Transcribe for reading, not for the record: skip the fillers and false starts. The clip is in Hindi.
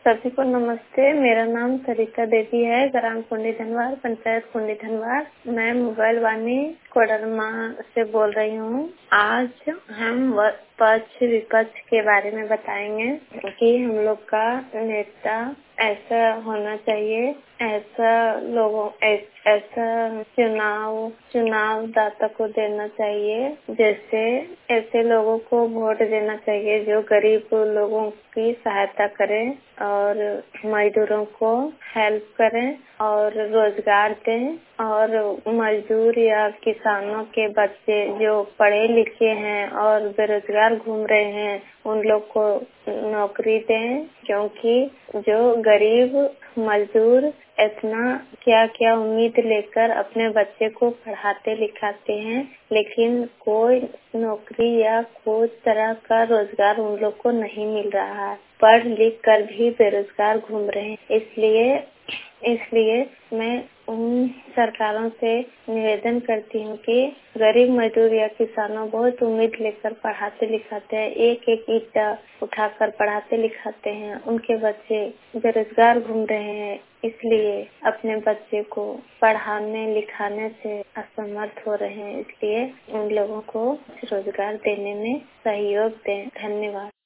सभी को नमस्ते। मेरा नाम सरिता देवी है, ग्राम कुंडी धनवार, पंचायत कुंडी धनवार। मैं मोबाइल वाणी कोडरमा से बोल रही हूँ। आज हम पक्ष विपक्ष के बारे में बताएंगे कि हम लोग का नेता ऐसा होना चाहिए, ऐसा चुनाव दाता को देना चाहिए, जैसे ऐसे लोगों को वोट देना चाहिए जो गरीब लोगों की सहायता करें और मजदूरों को हेल्प करें और रोजगार दें, और मजदूर या किसानों के बच्चे जो पढ़े लिखे हैं और बेरोजगार घूम रहे हैं उन लोग को नौकरी दें, क्योंकि जो गरीब मजदूर इतना क्या क्या उम्मीद लेकर अपने बच्चे को पढ़ाते लिखाते हैं, लेकिन कोई नौकरी या कोई तरह का रोजगार उन लोग को नहीं मिल रहा है। पढ़ लिख कर भी बेरोजगार घूम रहे हैं। इसलिए मैं उन सरकारों से निवेदन करती हूँ कि गरीब मजदूर या किसानों बहुत उम्मीद लेकर पढ़ाते लिखाते हैं, एक एक ईंटा उठाकर पढ़ाते लिखाते हैं, उनके बच्चे बेरोजगार घूम रहे हैं, इसलिए अपने बच्चे को पढ़ाने लिखाने से असमर्थ हो रहे हैं। इसलिए उन लोगों को रोजगार देने में सहयोग दें। धन्यवाद।